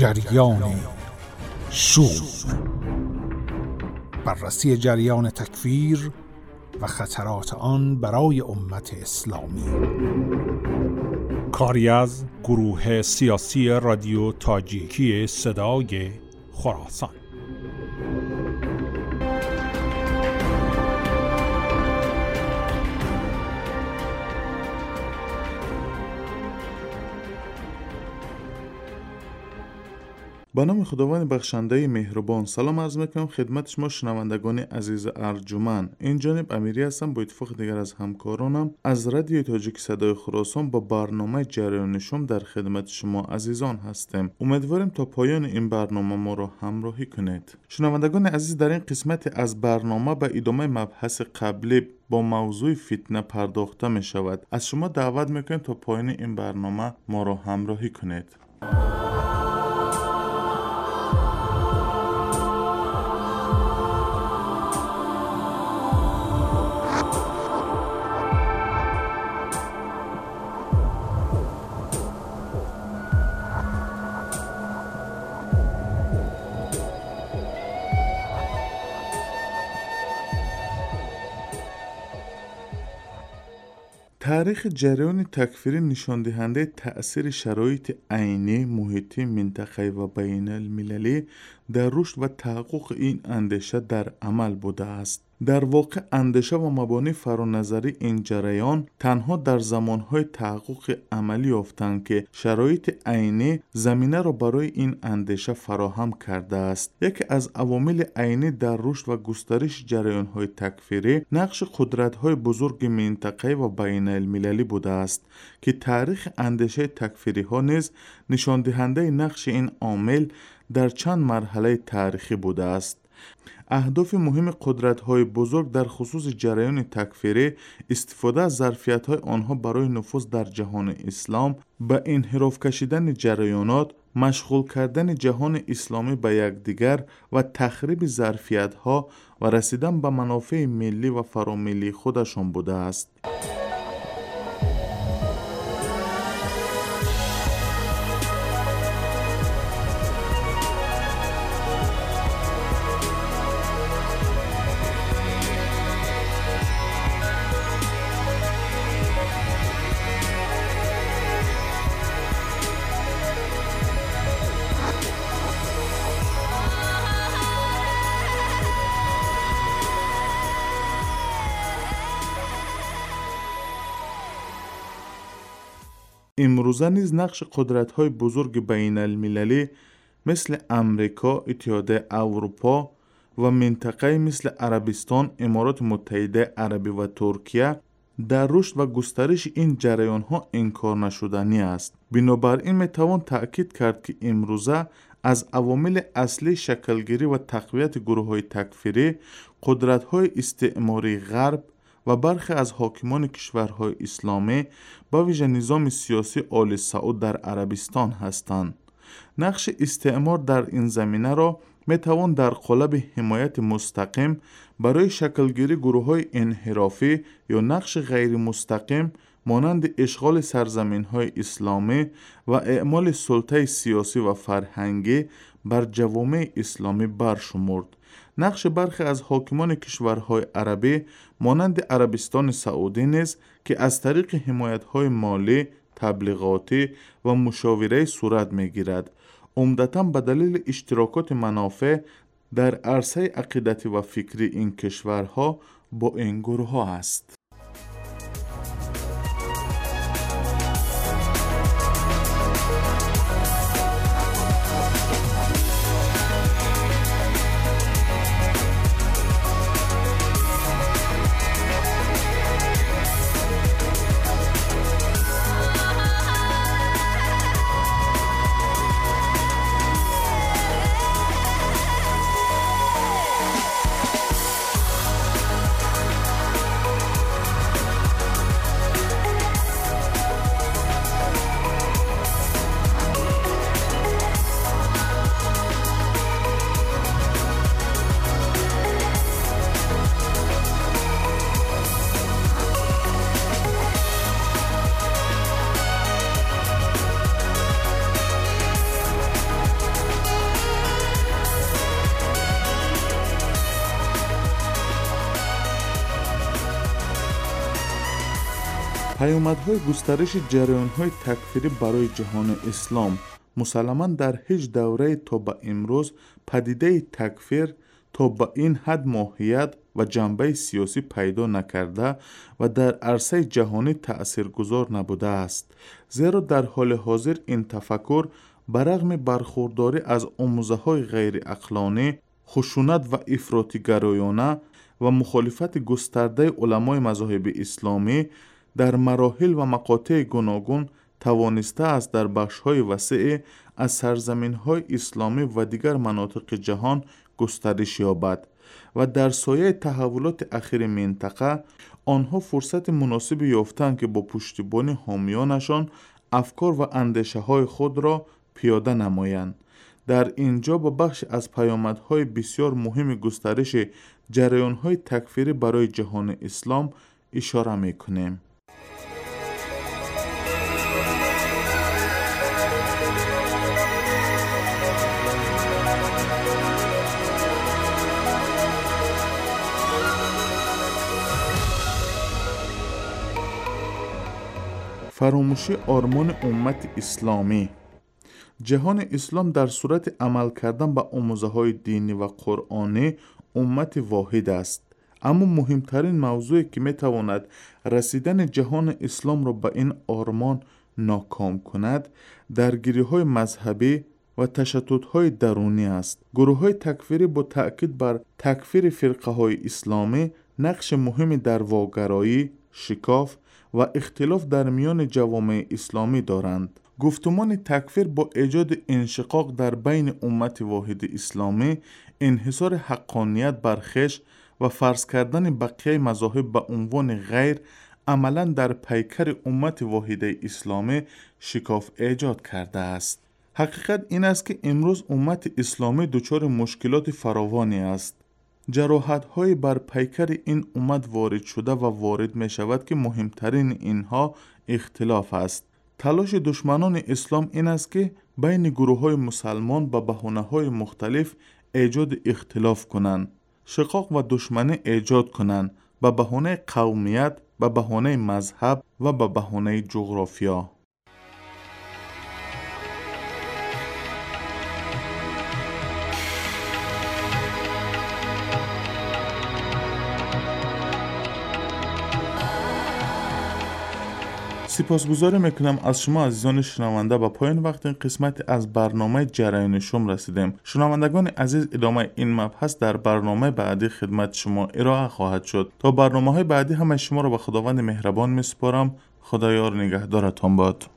جریان شور، بررسی جریان تکفیر و خطرات آن برای امت اسلامی. کاری از گروه سیاسی رادیو تاجیکی صدای خراسان. با نام خداوند بخشنده مهربان سلام عرض میکنم خدمت شما شنوندگان عزیز ارجمند. این جانب امیری هستم. با اتفاق دیگر از همکارانم از رادیو تاجیک صدای خراسان با برنامه جریان شم در خدمت شما عزیزان هستیم. امیدواریم تا پایان این برنامه ما را همراهی کنید. شنوندگان عزیز، در این قسمت از برنامه به ادامه مبحث قبلی با موضوع فتنه پرداخته می شود. از شما دعوت میکنیم تا پایان این برنامه ما را همراهی کنید. تاریخ جریان تکفیری نشان دهنده تأثیر شرایط عینی، محیطی، منطقه‌ای و بین المللی در رشد و تحقق این اندیشه در عمل بوده است. در واقع اندیشه و مبانی فرانظری این جریان تنها در زمانهای تحقق عملی یافتند که شرایط عینی زمینه را برای این اندیشه فراهم کرده است. یکی از عوامل عینی در رشد و گسترش جریانهای تکفیری نقش قدرت‌های بزرگ منطقه‌ای و بین المللی بوده است که تاریخ اندیشه تکفیری ها نیز نشان دهنده نقش این عامل در چند مرحله تاریخی بوده است. اهداف مهم قدرت‌های بزرگ در خصوص جریان تکفیری استفاده از ظرفیت‌های آنها برای نفوذ در جهان اسلام، به انحراف کشیدن جریانات، مشغول کردن جهان اسلامی به یکدیگر و تخریب ظرفیت‌ها و رسیدن به منافع ملی و فراملی خودشان بوده است. امروزه نیز نقش قدرت‌های بزرگ بین المللی مثل امریکا، اتحادیه اروپا و منطقه مثل عربستان، امارات متحده عربی و ترکیه در رشد و گسترش این جریان‌ها انکار نشدنی است. بنابراین میتوان تأکید کرد که امروزه از عوامل اصلی شکلگیری و تقویت گروه‌های تکفیری قدرت‌های استعماری غرب و برخی از حاکمان کشورهای اسلامی با ویژه نظام سیاسی آل سعود در عربستان هستند. نقش استعمار در این زمینه را میتوان در قالب حمایت مستقیم برای شکلگیری گروه‌های انحرافی یا نقش غیر مستقیم مانند اشغال سرزمین‌های اسلامی و اعمال سلطه سیاسی و فرهنگی بر جوامع اسلامی برشمرد. نقش برخی از حاکمان کشورهای عربی مانند عربستان سعودی نیز که از طریق حمایت‌های مالی، تبلیغاتی و مشاوره صورت می‌گیرد، عمدتاً به دلیل اشتراکات منافع در عرصه عقیدتی و فکری این کشورها با این گروه‌ها است. پیامدهای گسترش جریان‌های تکفیری برای جهان اسلام. مسلماً در هیچ دوره تا به امروز پدیده تکفیر تا به این حد ماهیت و جنبه سیاسی پیدا نکرده و در عرصه جهانی تأثیرگذار نبوده است، زیرا در حال حاضر این تفکر برغم برخورداری از آموزه‌های غیر عقلانی، خشونت و افراطی گرایانه و مخالفت گسترده علمای مذاهب اسلامی در مراحل و مقاطع گوناگون توانسته است در بخش‌های وسیع از سرزمین‌های اسلامی و دیگر مناطق جهان گسترش یابد و در سایه تحولات اخیر منطقه آنها فرصت مناسبی یافتند که با پشتیبانی حامیانشان افکار و اندیشه‌های خود را پیاده نمایند. در اینجا با بخش از پیامدهای بسیار مهم گسترش جریان‌های تکفیری برای جهان اسلام اشاره می‌کنیم. فراموشی آرمان امت اسلامی. جهان اسلام در صورت عمل کردن به آموزه‌های دینی و قرآنی امت واحد است، اما مهمترین موضوعی که میتواند رسیدن جهان اسلام را به این آرمان ناکام کند درگیری‌های مذهبی و تشددهای درونی است. گروه‌های تکفیری با تأکید بر تکفیر فرقه‌های اسلامی نقش مهمی در واگرایی، شکاف و اختلاف در میان جوامع اسلامی دارند. گفتمان تکفیر با ایجاد انشقاق در بین امت واحد اسلامی، انحصار حقانیت بر خویش و فرض کردن بقیه مذاهب به عنوان غیر، عملاً در پیکر امت واحد اسلامی شکاف ایجاد کرده است. حقیقت این است که امروز امت اسلامی دچار مشکلات فراوانی است. جراحت‌های بر پیکر این امت وارد شده و وارد می شود که مهمترین اینها اختلاف است. تلاش دشمنان اسلام این است که بین گروه‌های مسلمان به بهانه‌های مختلف ایجاد اختلاف کنند، شقاق و دشمنی ایجاد کنند به بهانه قومیت، به بهانه مذهب و به بهانه جغرافیا. سپاسگزاری میکنم از شما عزیزان شنونده. با پایان وقت این قسمت از برنامه جریان شم رسیدیم. شنوندگان عزیز، ادامه این مبحث در برنامه بعدی خدمت شما ارائه خواهد شد. تا برنامه های بعدی همه شما را به خداوند مهربان میسپارم. خدایار نگهدارتان باد.